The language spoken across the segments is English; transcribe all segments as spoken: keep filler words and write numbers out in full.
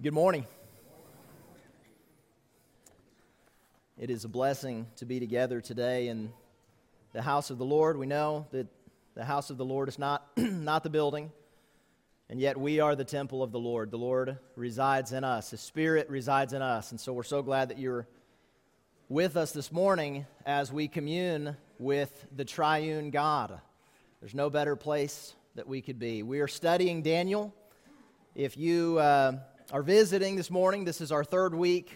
Good morning. It is a blessing to be together today in the house of the Lord. We know that the house of the Lord is not, not the building, and yet we are the temple of the Lord. The Lord resides in us. His Spirit resides in us, and so we're so glad that you're with us this morning as we commune with the triune God. There's no better place that we could be. We are studying Daniel. If you uh, are visiting this morning, this is our third week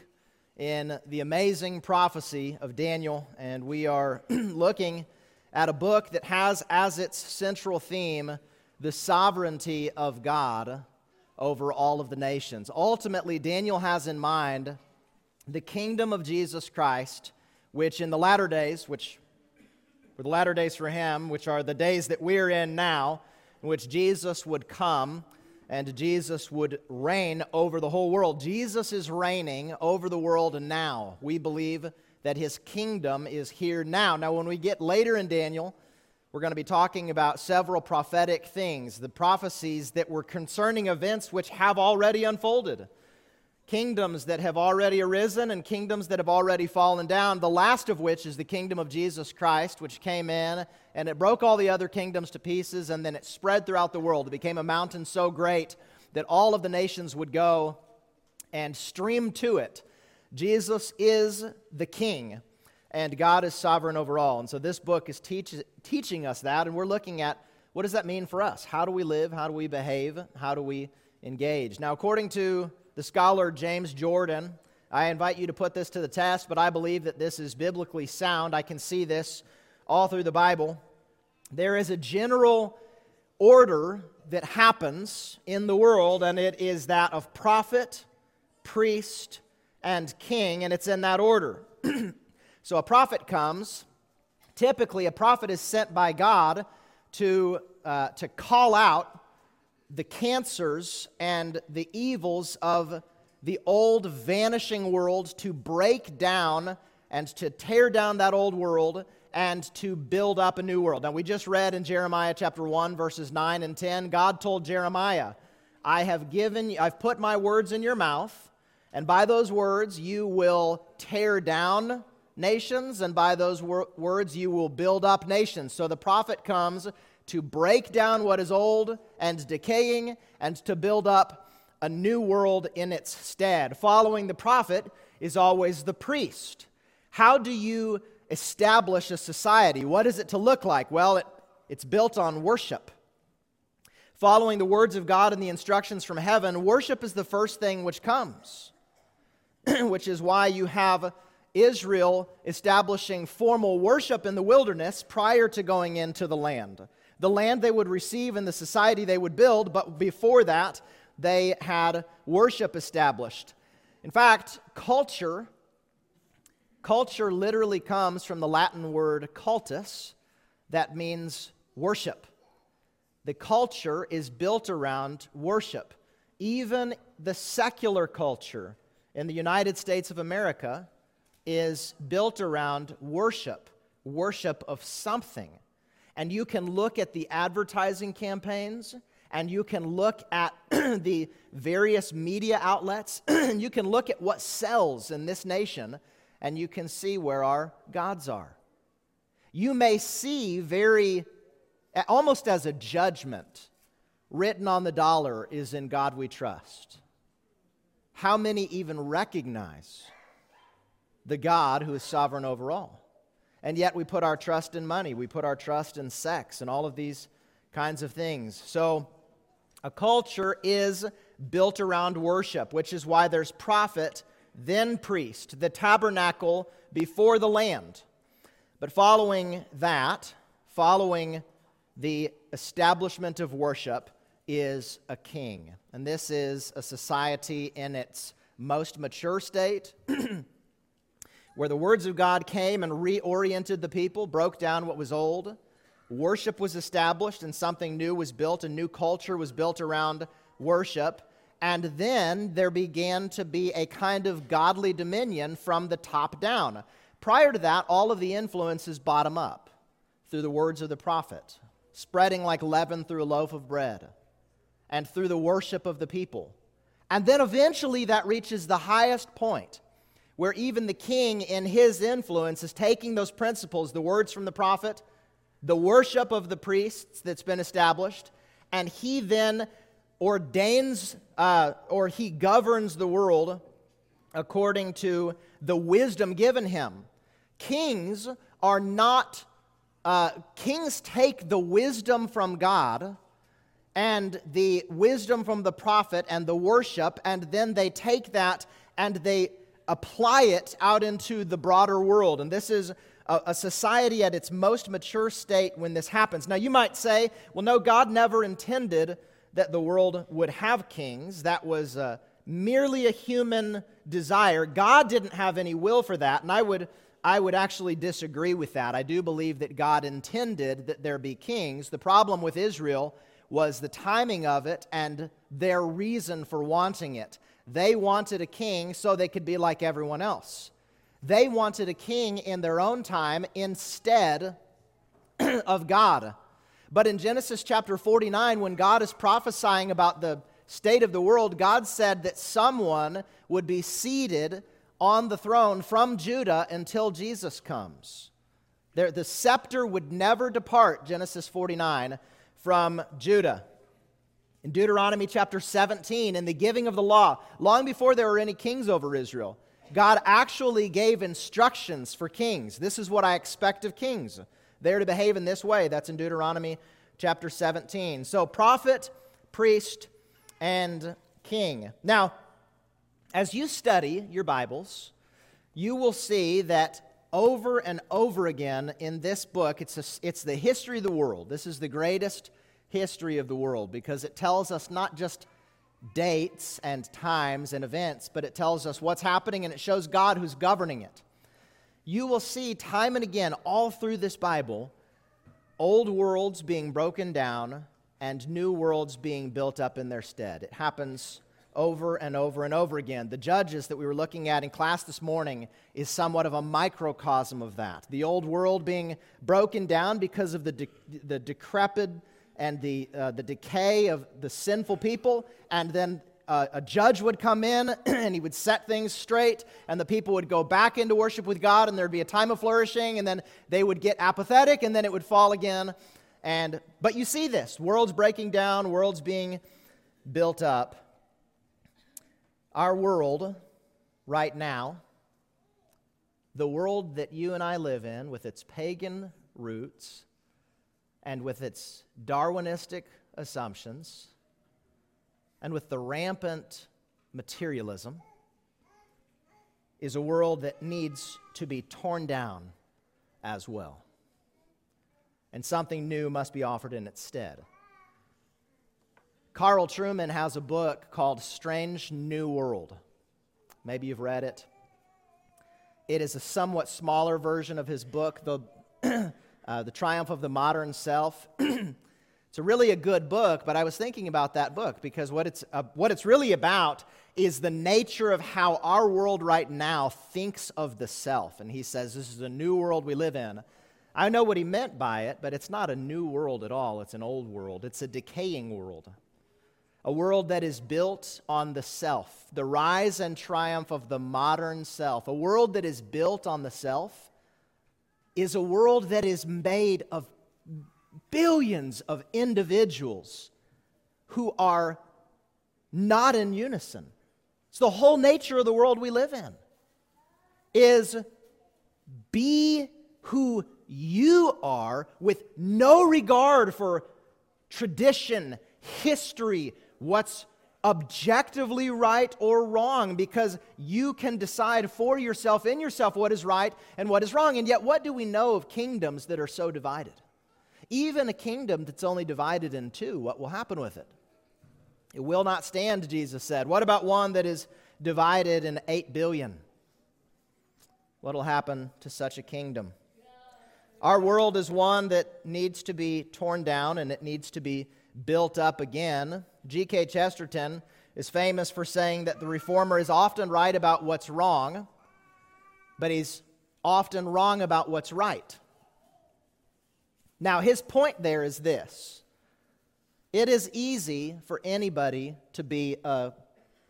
in the amazing prophecy of Daniel, and we are looking at a book that has as its central theme the sovereignty of God over all of the nations. Ultimately, Daniel has in mind the kingdom of Jesus Christ, which in the latter days, which were the latter days for him, which are the days that we're in now, in which Jesus would come and Jesus would reign over the whole world. Jesus is reigning over the world now. We believe that his kingdom is here now. Now, when we get later in Daniel, we're going to be talking about several prophetic things, the prophecies that were concerning events which have already unfolded, kingdoms that have already arisen and kingdoms that have already fallen down, the last of which is the kingdom of Jesus Christ, which came in and it broke all the other kingdoms to pieces, and then it spread throughout the world. It became a mountain so great that all of the nations would go and stream to it. Jesus is the King, and God is sovereign over all. And so this book is teach, teaching us that, and we're looking at what does that mean for us? How do we live? How do we behave? How do we engage? Now, according to the scholar James Jordan, I invite you to put this to the test, but I believe that this is biblically sound. I can see this all through the Bible. There is a general order that happens in the world, and it is that of prophet, priest, and king, and it's in that order. So a prophet comes. Typically, a prophet is sent by God to, uh, to call out the cancers and the evils of the old vanishing world, to break down and to tear down that old world and to build up a new world. Now, we just read in Jeremiah chapter one, verses nine and ten, God told Jeremiah, I have given, I've put my words in your mouth, and by those words you will tear down nations, and by those wor- words you will build up nations. So the prophet comes to break down what is old and decaying and to build up a new world in its stead. Following the prophet is always the priest. How do you establish a society? What is it to look like? Well, it, it's built on worship. Following the words of God and the instructions from heaven, worship is the first thing which comes, which is why you have Israel establishing formal worship in the wilderness prior to going into the land. The land they would receive and the society they would build, but before that, they had worship established. In fact, culture, culture literally comes from the Latin word cultus, that means worship. The culture is built around worship. Even the secular culture in the United States of America is built around worship, worship of something. And you can look at the advertising campaigns, and you can look at the various media outlets, and you can look at what sells in this nation, and you can see where our gods are. You may see very, almost as a judgment, written on the dollar is in God we trust. How many even recognize the God who is sovereign over all? And yet we put our trust in money, we put our trust in sex, and all of these kinds of things. So a culture is built around worship, which is why there's prophet, then priest, the tabernacle before the land. But following that, following the establishment of worship, is a king. And this is a society in its most mature state, where the words of God came and reoriented the people, broke down what was old. Worship was established and something new was built. A new culture was built around worship. And then there began to be a kind of godly dominion from the top down. Prior to that, all of the influences bottom up through the words of the prophet, spreading like leaven through a loaf of bread, and through the worship of the people. And then eventually that reaches the highest point, where even the king in his influence is taking those principles, the words from the prophet, the worship of the priests that's been established, and he then ordains uh, or he governs the world according to the wisdom given him. Kings are not, uh, kings take the wisdom from God and the wisdom from the prophet and the worship, and then they take that and they apply it out into the broader world. And this is a, a society at its most mature state when this happens. Now you might say, well, no, God never intended that the world would have kings. That was uh, merely a human desire. God didn't have any will for that, and I would I would actually disagree with that. I do believe that God intended that there be kings. The problem with Israel was the timing of it and their reason for wanting it. They wanted a king so they could be like everyone else. They wanted a king in their own time instead of God. But in Genesis chapter forty-nine, when God is prophesying about the state of the world, God said that someone would be seated on the throne from Judah until Jesus comes. There, the scepter would never depart, Genesis forty-nine, from Judah. In Deuteronomy chapter seventeen, in the giving of the law, long before there were any kings over Israel, God actually gave instructions for kings. This is what I expect of kings. They are to behave in this way. That's in Deuteronomy chapter seventeen. So prophet, priest, and king. Now, as you study your Bibles, you will see that over and over again in this book, it's, a, it's the history of the world. This is the greatest history of the world because it tells us not just dates and times and events, but it tells us what's happening and it shows God who's governing it. You will see time and again all through this Bible, old worlds being broken down and new worlds being built up in their stead. It happens over and over and over again. The Judges that we were looking at in class this morning is somewhat of a microcosm of that. The old world being broken down because of the de- the decrepit and the uh, the decay of the sinful people, and then uh, a judge would come in and he would set things straight, and the people would go back into worship with God, and there'd be a time of flourishing, and then they would get apathetic, and then it would fall again. And but you see this, worlds breaking down, worlds being built up. Our world right now, the world that you and I live in with its pagan roots and with its Darwinistic assumptions and with the rampant materialism, is a world that needs to be torn down as well. And something new must be offered in its stead. Carl Trueman has a book called Strange New World. Maybe you've read it. It is a somewhat smaller version of his book, The, uh, the Triumph of the Modern Self. It's a really a good book, but I was thinking about that book because what it's, uh, what it's really about is the nature of how our world right now thinks of the self. And he says this is a new world we live in. I know what he meant by it, but it's not a new world at all. It's an old world. It's a decaying world. A world that is built on the self, the rise and triumph of the modern self. A world that is built on the self is a world that is made of billions of individuals who are not in unison. It's the whole nature of the world we live in, is be who you are with no regard for tradition, history, what's objectively right or wrong, because you can decide for yourself, in yourself, what is right and what is wrong. And yet, what do we know of kingdoms that are so divided? Even a kingdom that's only divided in two, what will happen with it? It will not stand, Jesus said. What about one that is divided in eight billion? What will happen to such a kingdom? Our world is one that needs to be torn down and it needs to be built up again. G K Chesterton is famous for saying that the reformer is often right about what's wrong, but he's often wrong about what's right. Now, his point there is this. It is easy for anybody to be a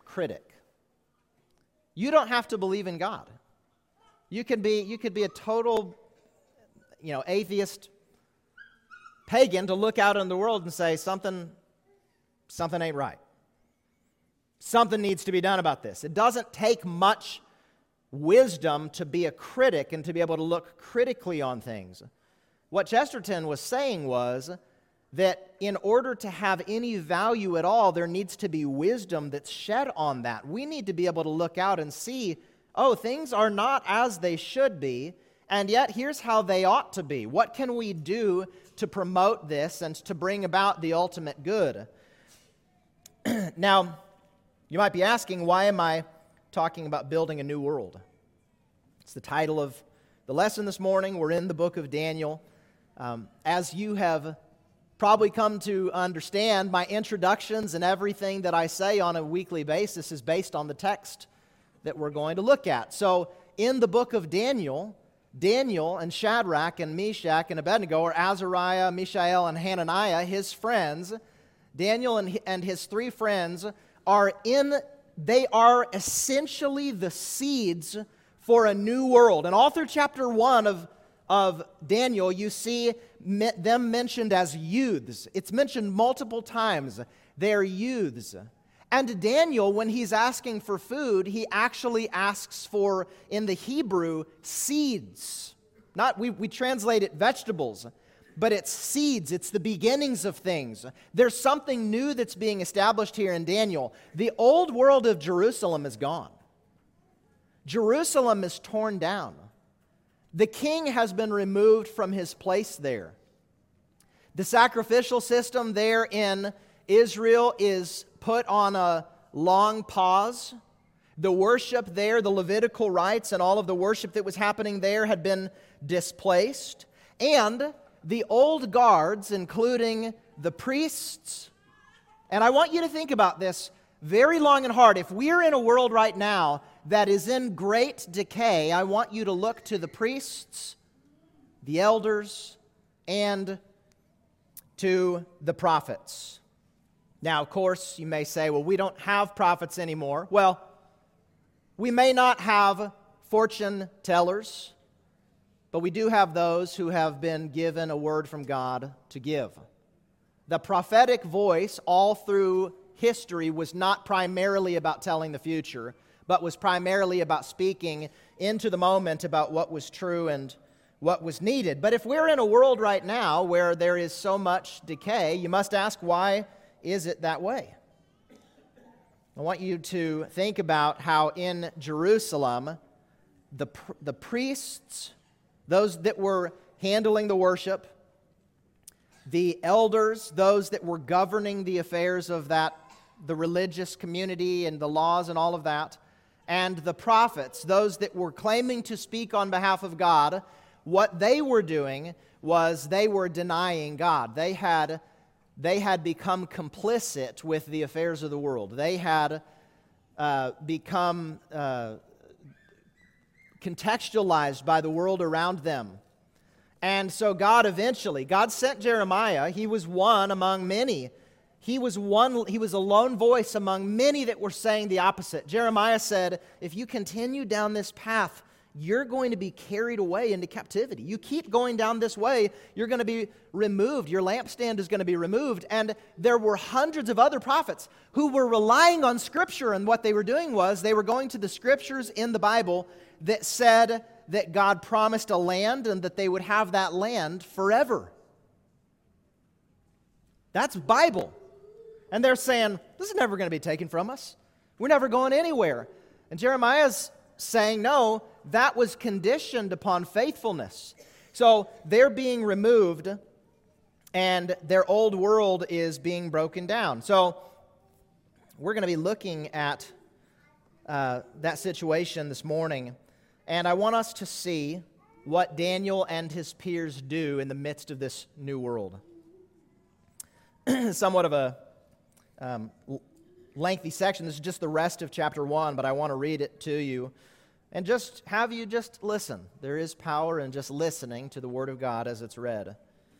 critic. You don't have to believe in God. You could be, you could be a total, you know, atheist pagan to look out in the world and say something, something ain't right. Something needs to be done about this. It doesn't take much wisdom to be a critic and to be able to look critically on things. What Chesterton was saying was that in order to have any value at all, there needs to be wisdom that's shed on that. We need to be able to look out and see, oh, things are not as they should be, and yet here's how they ought to be. What can we do to promote this and to bring about the ultimate good? Now, you might be asking, why am I talking about building a new world? It's the title of the lesson this morning. We're in the book of Daniel. Um, as you have probably come to understand, my introductions and everything that I say on a weekly basis is based on the text that we're going to look at. So in the book of Daniel, Daniel and Shadrach and Meshach and Abednego, or Azariah, Mishael, and Hananiah, his friends, Daniel and, and his three friends are in, they are essentially the seeds for a new world. And all through chapter one of, of Daniel, you see me, them mentioned as youths. It's mentioned multiple times. They're youths. And Daniel, when he's asking for food, he actually asks for, in the Hebrew, seeds. Not, we, we translate it vegetables, but it's seeds. It's the beginnings of things. There's something new that's being established here in Daniel. The old world of Jerusalem is gone. Jerusalem is torn down. The king has been removed from his place there. The sacrificial system there in Israel is put on a long pause. The worship there, the Levitical rites and all of the worship that was happening there had been displaced. And the old guards, including the priests, and I want you to think about this very long and hard. If we're in a world right now that is in great decay, I want you to look to the priests, the elders, and to the prophets. Now, of course, you may say, well, we don't have prophets anymore. Well, we may not have fortune tellers, but we do have those who have been given a word from God to give. The prophetic voice all through history was not primarily about telling the future, but was primarily about speaking into the moment about what was true and what was needed. But if we're in a world right now where there is so much decay, you must ask, why is it that way? I want you to think about how in Jerusalem, the, the priests, those that were handling the worship, the elders, those that were governing the affairs of that, the religious community and the laws and all of that, and the prophets, those that were claiming to speak on behalf of God, what they were doing was they were denying God. They had, they had become complicit with the affairs of the world. They had uh, become uh, contextualized by the world around them. And so God eventually, God sent Jeremiah. He was one among many. He was one, he was a lone voice among many that were saying the opposite. Jeremiah said, if you continue down this path, you're going to be carried away into captivity. You keep going down this way, you're going to be removed. Your lampstand is going to be removed. And there were hundreds of other prophets who were relying on Scripture, and what they were doing was they were going to the Scriptures in the Bible that said that God promised a land and that they would have that land forever. That's Bible. And they're saying, this is never going to be taken from us. We're never going anywhere. And Jeremiah's saying, no, that was conditioned upon faithfulness. So they're being removed, and their old world is being broken down. So we're going to be looking at uh, that situation this morning. And I want us to see what Daniel and his peers do in the midst of this new world. Somewhat of a um, lengthy section. This is just the rest of chapter one, but I want to read it to you and just have you just listen. There is power in just listening to the Word of God as it's read.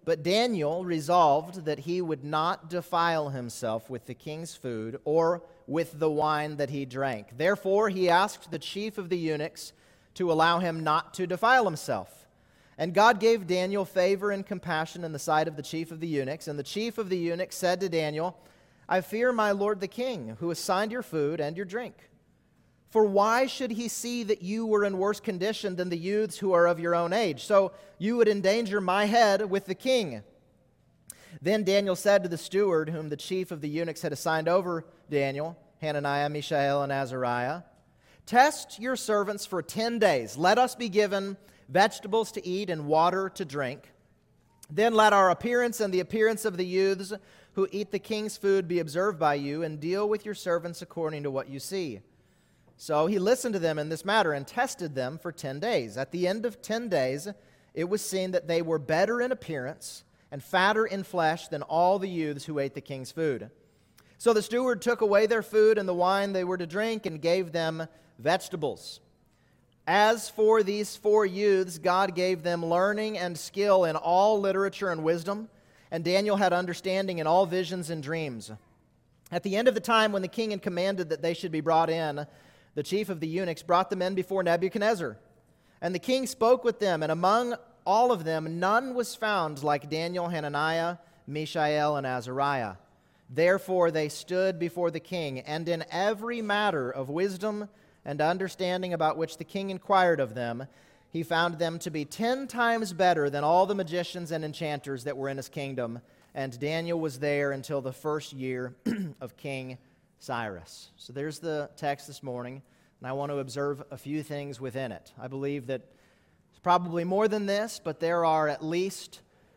But Daniel resolved that he would not defile himself with the king's food or with the wine that he drank. Therefore, he asked the chief of the eunuchs to allow him not to defile himself. And God gave Daniel favor and compassion in the sight of the chief of the eunuchs. And the chief of the eunuchs said to Daniel, I fear my lord the king, who assigned your food and your drink. For why should he see that you were in worse condition than the youths who are of your own age? So you would endanger my head with the king. Then Daniel said to the steward, whom the chief of the eunuchs had assigned over Daniel, Hananiah, Mishael, and Azariah, test your servants for ten days. Let us be given vegetables to eat and water to drink. Then let our appearance and the appearance of the youths who eat the king's food be observed by you, and deal with your servants according to what you see. So he listened to them in this matter and tested them for ten days. At the end of ten days, it was seen that they were better in appearance and fatter in flesh than all the youths who ate the king's food. So the steward took away their food and the wine they were to drink and gave them vegetables. As for these four youths, God gave them learning and skill in all literature and wisdom, and Daniel had understanding in all visions and dreams. At the end of the time when the king had commanded that they should be brought in, the chief of the eunuchs brought them in before Nebuchadnezzar. And the king spoke with them, and among all of them none was found like Daniel, Hananiah, Mishael, and Azariah. Therefore they stood before the king, and in every matter of wisdom and understanding about which the king inquired of them, he found them to be ten times better than all the magicians and enchanters that were in his kingdom. And Daniel was there until the first year of King Cyrus. So there's the text this morning, and I want to observe a few things within it. I believe that it's probably more than this, but there are at least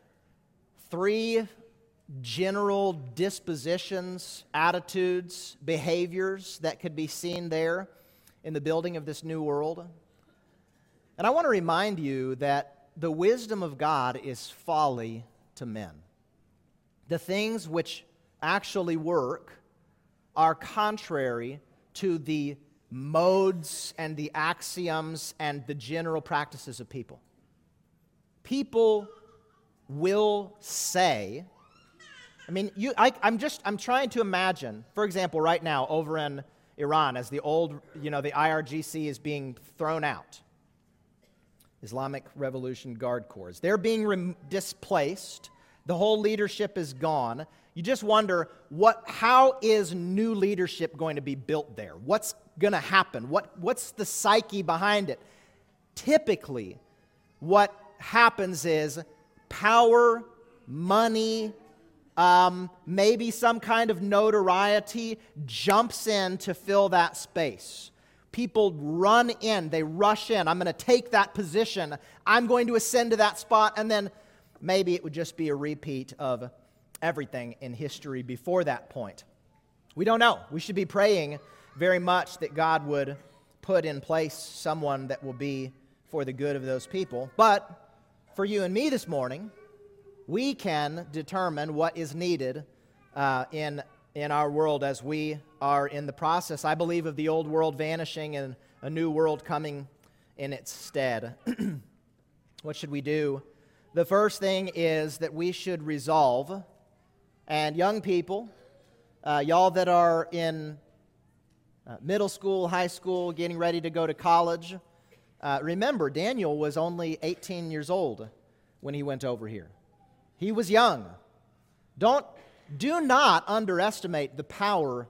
three general dispositions, attitudes, behaviors that could be seen there in the building of this new world. And I want to remind you that the wisdom of God is folly to men. The things which actually work are contrary to the modes and the axioms and the general practices of people. People will say, I mean, you, I, I'm just, I'm trying to imagine, for example, right now over in Iran, as the old, you know, the I R G C is being thrown out, Islamic Revolution Guard Corps, they're being re- displaced. The whole leadership is gone. You just wonder, what? How is new leadership going to be built there? What's going to happen? What, what's the psyche behind it? Typically, what happens is power, money, um, maybe some kind of notoriety jumps in to fill that space. People run in, they rush in. I'm going to take that position. I'm going to ascend to that spot, and then maybe it would just be a repeat of everything in history before that point. We don't know. We should be praying very much that God would put in place someone that will be for the good of those people. But for you and me this morning, we can determine what is needed uh, in, in our world as we are in the process, I believe, of the old world vanishing and a new world coming in its stead. What should we do? The first thing is that we should resolve, and young people, uh, y'all that are in uh, middle school, high school, getting ready to go to college, uh, remember, Daniel was only eighteen years old when he went over here. He was young. Don't, do not underestimate the power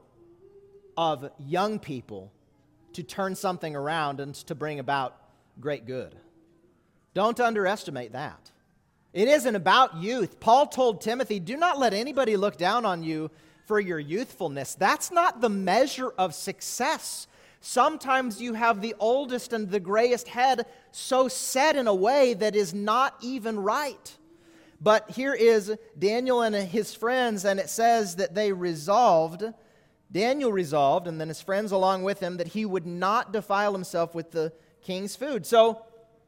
of young people to turn something around and to bring about great good. Don't underestimate that. It isn't about youth. Paul told Timothy, do not let anybody look down on you for your youthfulness. That's not the measure of success. Sometimes you have the oldest and the grayest head so set in a way that is not even right. But here is Daniel and his friends, and it says that they resolved, Daniel resolved, and then his friends along with him, that he would not defile himself with the king's food. So,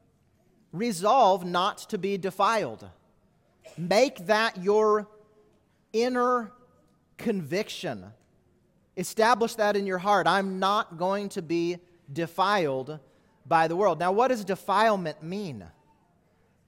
resolve not to be defiled. Make that your inner conviction. Establish that in your heart. I'm not going to be defiled by the world. Now, what does defilement mean?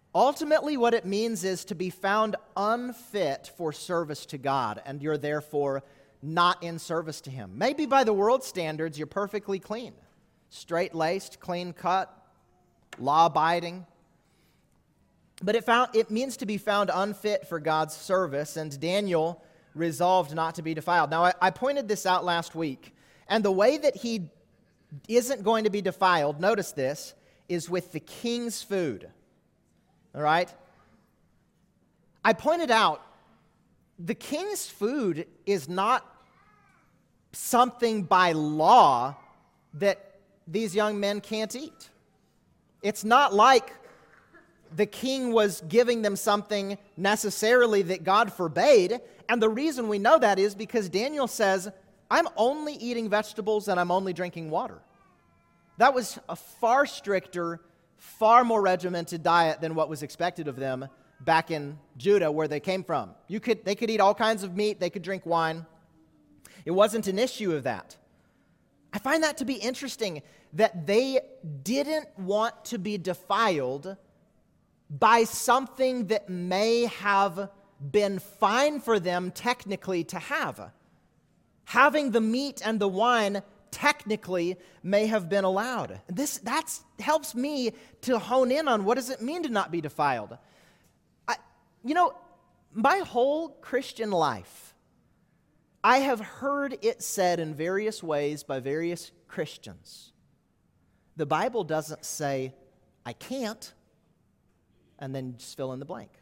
Ultimately, what it means is to be found unfit for service to God, and you're therefore not in service to Him. Maybe by the world's standards, you're perfectly clean, straight-laced, clean-cut, law-abiding. But it, found, it means to be found unfit for God's service, and Daniel resolved not to be defiled. Now, I, I pointed this out last week, and the way that he isn't going to be defiled, notice this, is with the king's food. All right? I pointed out the king's food is not something by law that these young men can't eat. It's not like the king was giving them something necessarily that God forbade. And the reason we know that is because Daniel says, I'm only eating vegetables and I'm only drinking water. That was a far stricter, far more regimented diet than what was expected of them back in Judah, where they came from. You could, they could eat all kinds of meat, they could drink wine. It wasn't an issue of that. I find that to be interesting, that they didn't want to be defiled by something that may have been fine for them technically to have. Having the meat and the wine technically may have been allowed. This that's helps me to hone in on what does it mean to not be defiled. I, you know, my whole Christian life, I have heard it said in various ways by various Christians. The Bible doesn't say, I can't, and then just fill in the blank.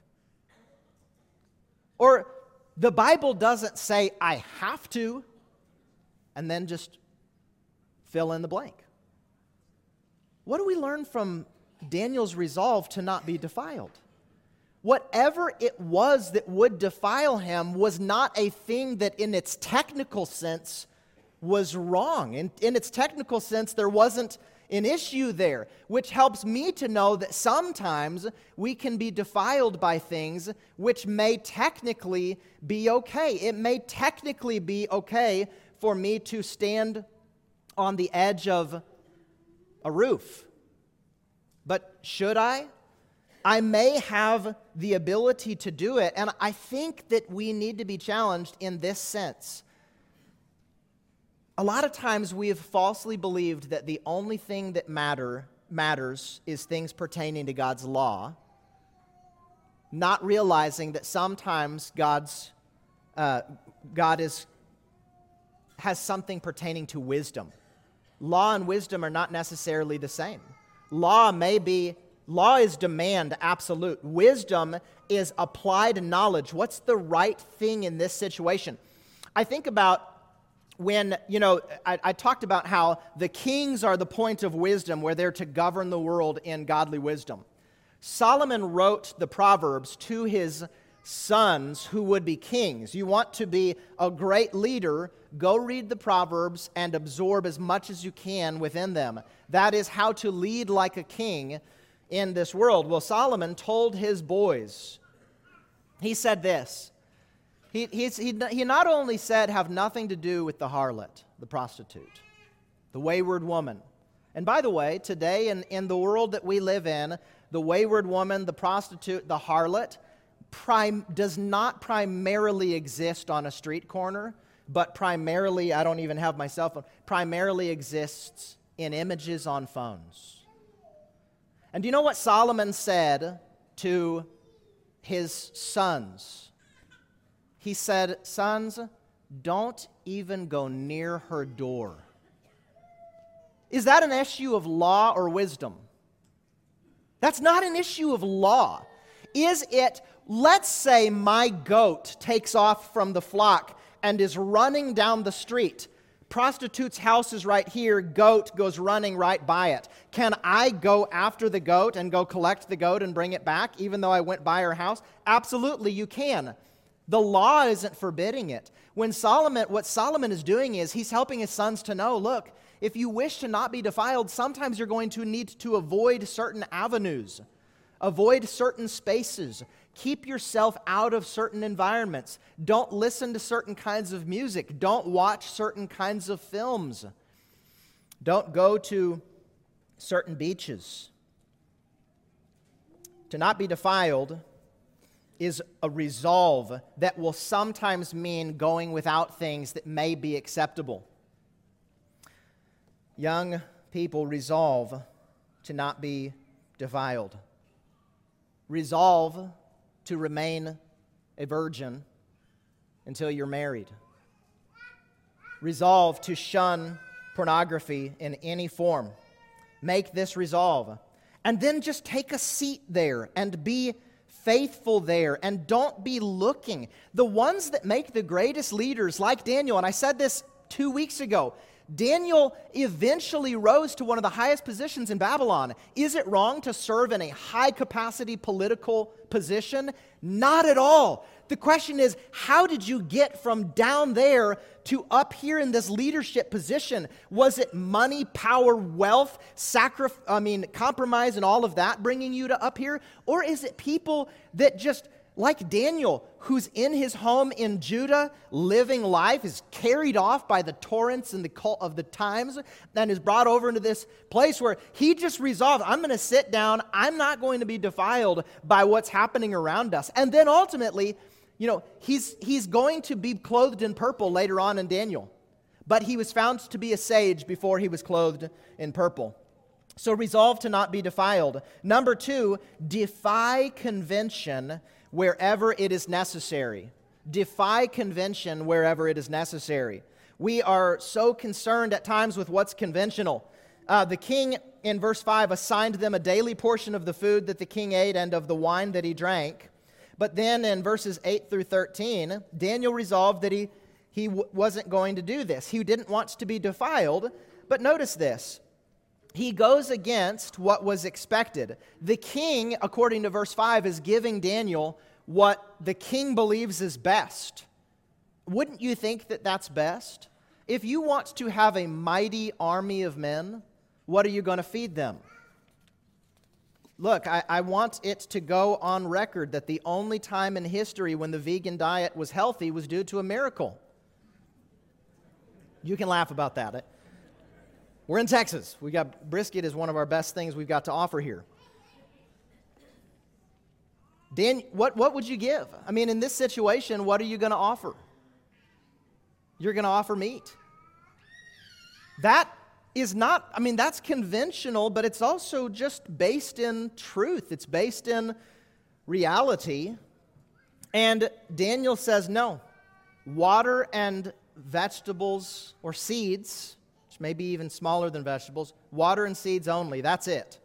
Or the Bible doesn't say, I have to, and then just fill in the blank. What do we learn from Daniel's resolve to not be defiled? Whatever it was that would defile him was not a thing that in its technical sense was wrong. In, in its technical sense, there wasn't an issue there, which helps me to know that sometimes we can be defiled by things which may technically be okay. It may technically be okay for me to stand on the edge of a roof. But should I? I may have the ability to do it, and I think that we need to be challenged in this sense. A lot of times we have falsely believed that the only thing that matter matters is things pertaining to God's law, not realizing that sometimes God's uh, God is has something pertaining to wisdom. Law and wisdom are not necessarily the same. Law may be, law is demand, absolute. Wisdom is applied knowledge. What's the right thing in this situation? I think about when, you know, I, I talked about how the kings are the point of wisdom, where they're to govern the world in godly wisdom. Solomon wrote the Proverbs to his sons who would be kings. You want to be a great leader, go read the Proverbs and absorb as much as you can within them. That is how to lead like a king in this world. Well, Solomon told his boys, he said this, he, he, he, he not only said, have nothing to do with the harlot, the prostitute, the wayward woman. And by the way, today in, in the world that we live in, the wayward woman, the prostitute, the harlot, Prime, does not primarily exist on a street corner, but primarily, I don't even have my cell phone, primarily exists in images on phones. And do you know what Solomon said to his sons? He said, sons, don't even go near her door. Is that an issue of law or wisdom? That's not an issue of law. Is it, let's say my goat takes off from the flock and is running down the street. Prostitute's house is right here, goat goes running right by it. Can I go after the goat and go collect the goat and bring it back, even though I went by her house? Absolutely, you can. The law isn't forbidding it. When Solomon, what Solomon is doing is he's helping his sons to know, look, if you wish to not be defiled, sometimes you're going to need to avoid certain avenues. Avoid certain spaces. Keep yourself out of certain environments. Don't listen to certain kinds of music. Don't watch certain kinds of films. Don't go to certain beaches. To not be defiled is a resolve that will sometimes mean going without things that may be acceptable. Young people resolve to not be defiled. Resolve to remain a virgin until you're married. Resolve to shun pornography in any form. Make this resolve. And then just take a seat there and be faithful there, and don't be looking. The ones that make the greatest leaders, like Daniel, and I said this two weeks ago, Daniel eventually rose to one of the highest positions in Babylon. Is it wrong to serve in a high-capacity political position? Not at all. The question is, how did you get from down there to up here in this leadership position? Was it money, power, wealth, sacri- I mean, compromise and all of that bringing you to up here? Or is it people that just, like Daniel, who's in his home in Judah, living life, is carried off by the torrents and the cult of the times, and is brought over into this place where he just resolved, I'm going to sit down, I'm not going to be defiled by what's happening around us. And then ultimately, you know, he's, he's going to be clothed in purple later on in Daniel. But he was found to be a sage before he was clothed in purple. So resolve to not be defiled. Number two, defy convention wherever it is necessary. Defy convention wherever it is necessary. We are so concerned at times with what's conventional. Uh, the king, in verse five, assigned them a daily portion of the food that the king ate and of the wine that he drank. But then in verses eight through thirteen, Daniel resolved that he, he w- wasn't going to do this. He didn't want to be defiled. But notice this. He goes against what was expected. The king, according to verse five, is giving Daniel what the king believes is best. Wouldn't you think that that's best? If you want to have a mighty army of men, what are you going to feed them? Look, I, I want it to go on record that the only time in history when the vegan diet was healthy was due to a miracle. You can laugh about that. We're in Texas. We got brisket is one of our best things we've got to offer here. Dan, what, what would you give? I mean, in this situation, what are you going to offer? You're going to offer meat. That is not, I mean, that's conventional, but it's also just based in truth. It's based in reality. And Daniel says, no, water and vegetables or seeds, which may be even smaller than vegetables, water and seeds only, that's it.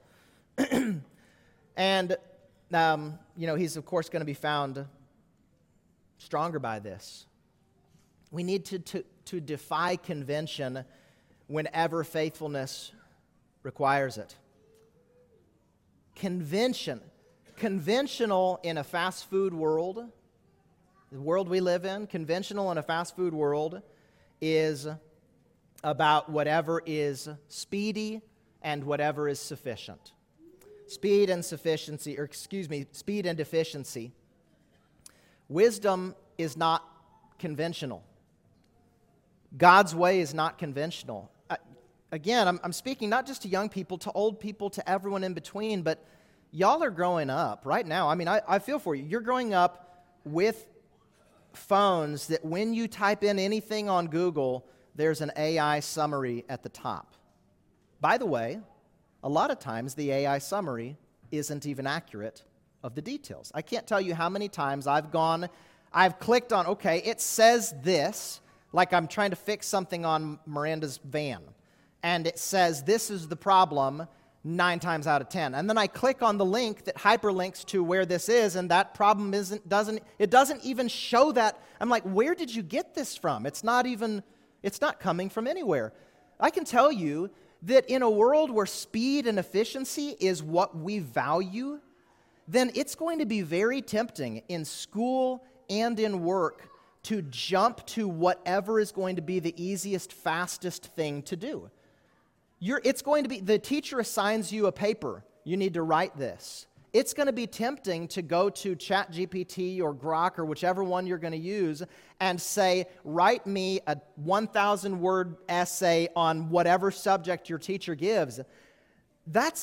And, um, you know, he's, of course, going to be found stronger by this. We need to, to, to defy convention whenever faithfulness requires it. Convention. Conventional in a fast food world, the world we live in, conventional in a fast food world is about whatever is speedy and whatever is sufficient. Speed and sufficiency, or excuse me, speed and efficiency. Wisdom is not conventional. God's way is not conventional. Uh, again, I'm, I'm speaking not just to young people, to old people, to everyone in between, but y'all are growing up right now. I mean, I, I feel for you. You're growing up with phones that when you type in anything on Google, there's an A I summary at the top. By the way, a lot of times the A I summary isn't even accurate of the details. I can't tell you how many times I've gone, I've clicked on, okay, it says this, like I'm trying to fix something on Miranda's van, and it says this is the problem nine times out of ten. And then I click on the link that hyperlinks to where this is, and that problem isn't doesn't it doesn't even show that. I'm like, where did you get this from? It's not even it's not coming from anywhere. I can tell you that in a world where speed and efficiency is what we value, then it's going to be very tempting in school and in work to jump to whatever is going to be the easiest, fastest thing to do. You're, it's going to be, the teacher assigns you a paper. You need to write this. It's going to be tempting to go to ChatGPT or Grok or whichever one you're going to use and say, write me a one thousand word essay on whatever subject your teacher gives. That's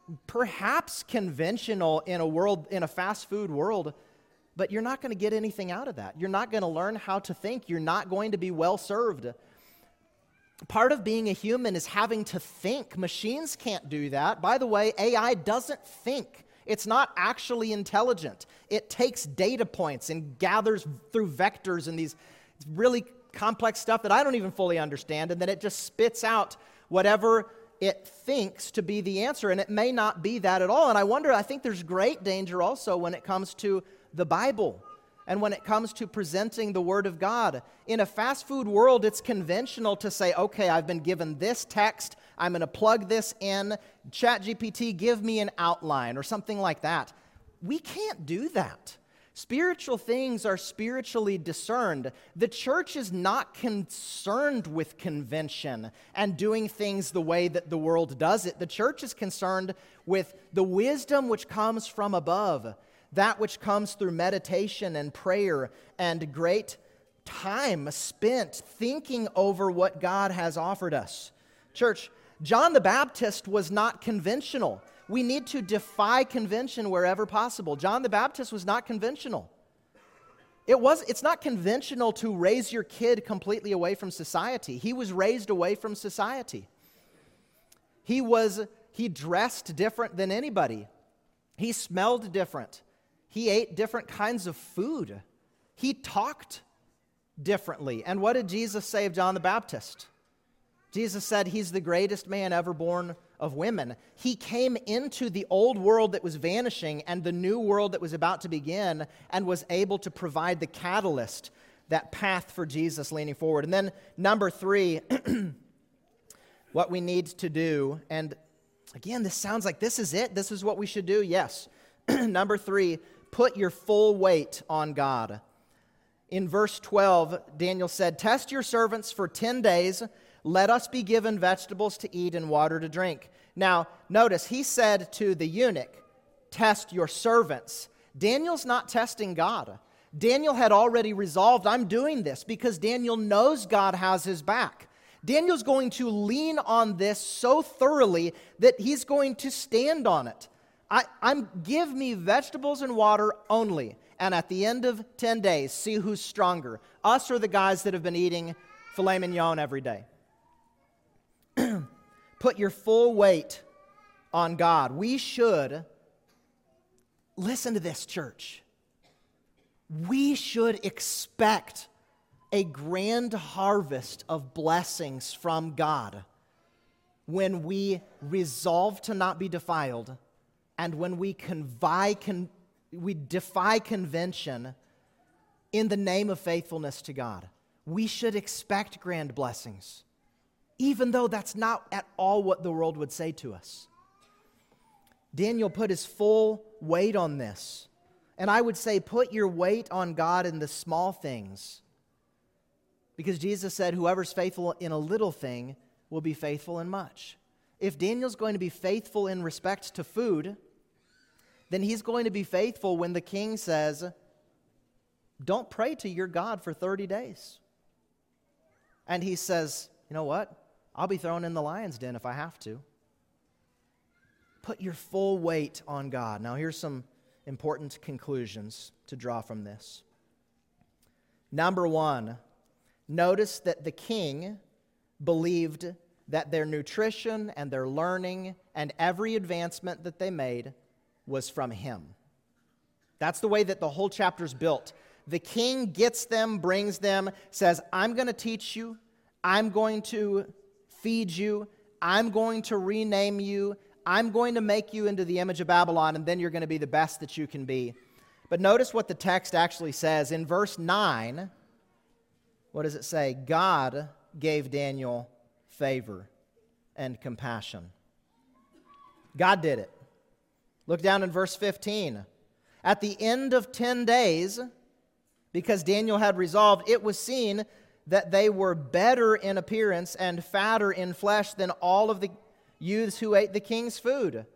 perhaps conventional in a world, in a fast food world, but you're not going to get anything out of that. You're not going to learn how to think. You're not going to be well served. Part of being a human is having to think. Machines can't do that. By the way, A I doesn't think. It's not actually intelligent. It takes data points and gathers through vectors and these really complex stuff that I don't even fully understand, and then it just spits out whatever it thinks to be the answer, and it may not be that at all. And I wonder, I think there's great danger also when it comes to the Bible and when it comes to presenting the Word of God. In a fast food world, it's conventional to say, okay, I've been given this text, I'm going to plug this in, ChatGPT, give me an outline or something like that. We can't do that. Spiritual things are spiritually discerned. The church is not concerned with convention and doing things the way that the world does it. The church is concerned with the wisdom which comes from above, that which comes through meditation and prayer and great time spent thinking over what God has offered us. Church, John the Baptist was not conventional. We need to defy convention wherever possible. John the Baptist was not conventional. It was, it's not conventional to raise your kid completely away from society. He was raised away from society. He was, he dressed different than anybody. He smelled different. He ate different kinds of food. He talked differently. And what did Jesus say of John the Baptist? Jesus said he's the greatest man ever born of women. He came into the old world that was vanishing and the new world that was about to begin and was able to provide the catalyst, that path for Jesus leaning forward. And then number three, what we need to do, and again, this sounds like this is it, this is what we should do, yes. Number three, put your full weight on God. In verse twelve, Daniel said, "Test your servants for ten days, let us be given vegetables to eat and water to drink." Now, notice, he said to the eunuch, test your servants. Daniel's not testing God. Daniel had already resolved, I'm doing this because Daniel knows God has his back. Daniel's going to lean on this so thoroughly that he's going to stand on it. I, I'm give me vegetables and water only, and at the end of ten days, see who's stronger, us or the guys that have been eating filet mignon every day. Put your full weight on God. We should, listen to this, church. We should expect a grand harvest of blessings from God when we resolve to not be defiled and when we convey, con, we defy convention in the name of faithfulness to God. We should expect grand blessings, even though that's not at all what the world would say to us. Daniel put his full weight on this. And I would say put your weight on God in the small things. Because Jesus said, whoever's faithful in a little thing will be faithful in much. If Daniel's going to be faithful in respect to food, then he's going to be faithful when the king says, don't pray to your God for thirty days. And he says, you know what? I'll be thrown in the lion's den if I have to. Put your full weight on God. Now, here's some important conclusions to draw from this. Number one, notice that the king believed that their nutrition and their learning and every advancement that they made was from him. That's the way that the whole chapter is built. The king gets them, brings them, says, I'm going to teach you, I'm going to feed you, I'm going to rename you, I'm going to make you into the image of Babylon, and then you're going to be the best that you can be. But notice what the text actually says. In verse nine, what does it say? God gave Daniel favor and compassion. God did it. Look down in verse fifteen. At the end of ten days, because Daniel had resolved, it was seen that they were better in appearance and fatter in flesh than all of the youths who ate the king's food.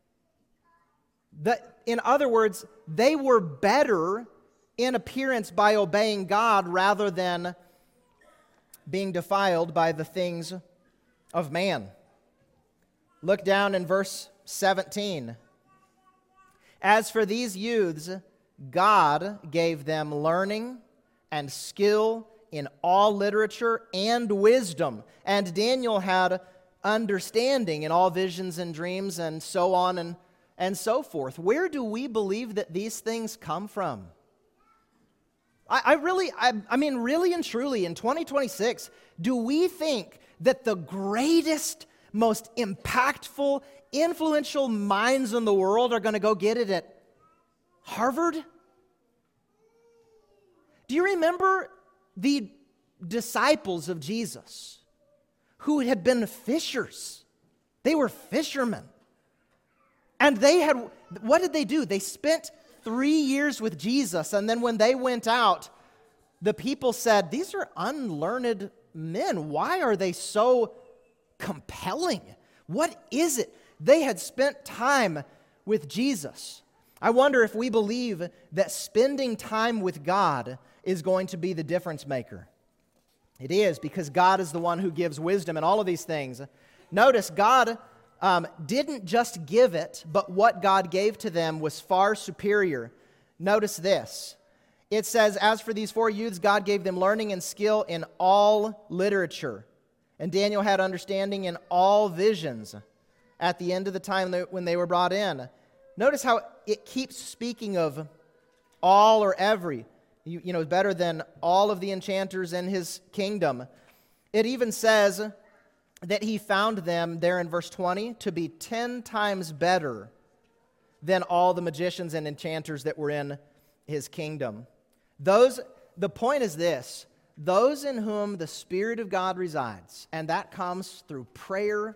The, in other words, they were better in appearance by obeying God rather than being defiled by the things of man. Look down in verse seventeen. As for these youths, God gave them learning and skill in all literature and wisdom. And Daniel had understanding in all visions and dreams and so on and, and so forth. Where do we believe that these things come from? I, I really, I, I mean, really and truly, in twenty twenty-six, do we think that the greatest, most impactful, influential minds in the world are going to go get it at Harvard? Do you remember the disciples of Jesus who had been fishers? They were fishermen. And they had, what did they do? They spent three years with Jesus, and then when they went out, the people said, these are unlearned men. Why are they so compelling? What is it? They had spent time with Jesus. I wonder if we believe that spending time with God is going to be the difference maker. It is, because God is the one who gives wisdom and all of these things. Notice, God um, didn't just give it, but what God gave to them was far superior. Notice this. It says, as for these four youths, God gave them learning and skill in all literature. And Daniel had understanding in all visions at the end of the time when they were brought in. Notice how it keeps speaking of all or every. You, you know, better than all of the enchanters in his kingdom. It even says that he found them, there in verse twenty, to be ten times better than all the magicians and enchanters that were in his kingdom. Those, the point is this, those in whom the Spirit of God resides, and that comes through prayer,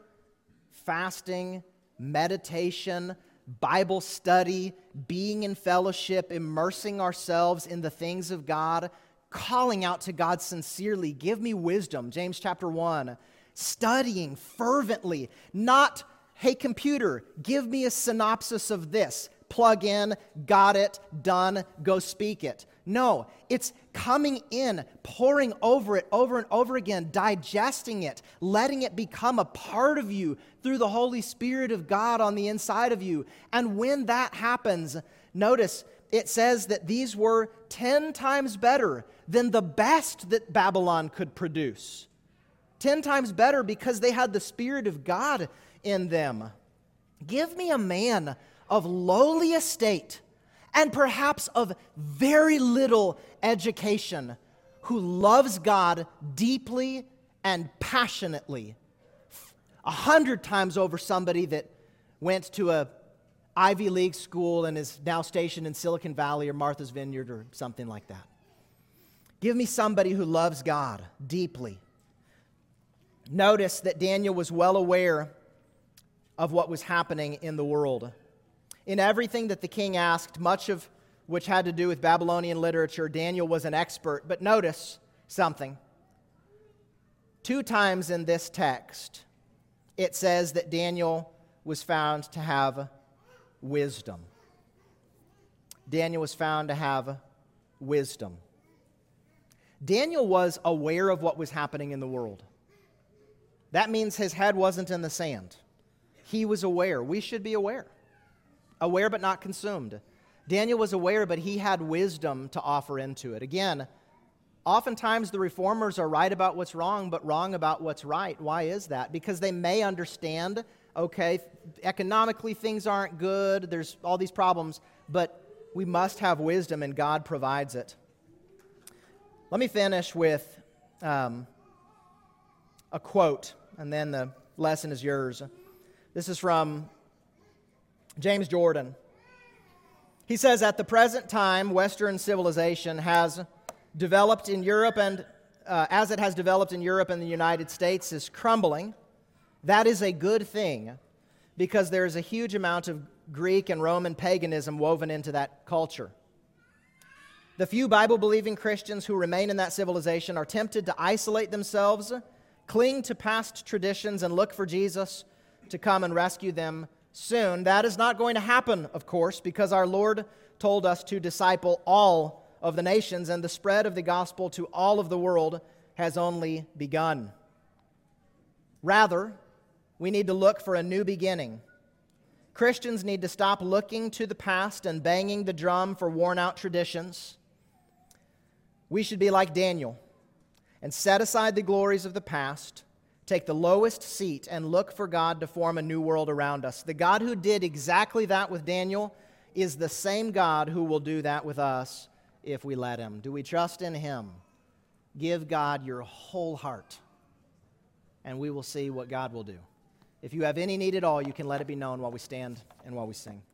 fasting, meditation, Bible study, being in fellowship, immersing ourselves in the things of God, calling out to God sincerely, give me wisdom, James chapter one, studying fervently, not, hey computer, give me a synopsis of this, plug in, got it, done, go speak it. No, it's coming in, pouring over it over and over again, digesting it, letting it become a part of you through the Holy Spirit of God on the inside of you. And when that happens, notice it says that these were ten times better than the best that Babylon could produce. Ten times better because they had the Spirit of God in them. Give me a man of lowly estate and perhaps of very little education, who loves God deeply and passionately, a hundred times over somebody that went to a Ivy League school and is now stationed in Silicon Valley or Martha's Vineyard or something like that. Give me somebody who loves God deeply. Notice that Daniel was well aware of what was happening in the world. In everything that the king asked, much of which had to do with Babylonian literature, Daniel was an expert. But notice something. Two times in this text, it says that Daniel was found to have wisdom. Daniel was found to have wisdom. Daniel was aware of what was happening in the world. That means his head wasn't in the sand. He was aware. We should be aware. Aware but not consumed. Daniel was aware, but he had wisdom to offer into it. Again, oftentimes the reformers are right about what's wrong, but wrong about what's right. Why is that? Because they may understand, okay, economically things aren't good, there's all these problems, but we must have wisdom, and God provides it. Let me finish with um, a quote, and then the lesson is yours. This is from James Jordan. He says, at the present time, Western civilization has developed in Europe and, uh, as it has developed in Europe and the United States, is crumbling. That is a good thing because there is a huge amount of Greek and Roman paganism woven into that culture. The few Bible-believing Christians who remain in that civilization are tempted to isolate themselves, cling to past traditions, and look for Jesus to come and rescue them soon. That is not going to happen, of course, because our Lord told us to disciple all of the nations, and the spread of the gospel to all of the world has only begun. Rather, we need to look for a new beginning Christians need to stop looking to the past and banging the drum for worn-out traditions. We should be like Daniel and set aside the glories of the past, take the lowest seat, and look for God to form a new world around us. The God who did exactly that with Daniel is the same God who will do that with us if we let Him. Do we trust in Him? Give God your whole heart, and we will see what God will do. If you have any need at all, you can let it be known while we stand and while we sing.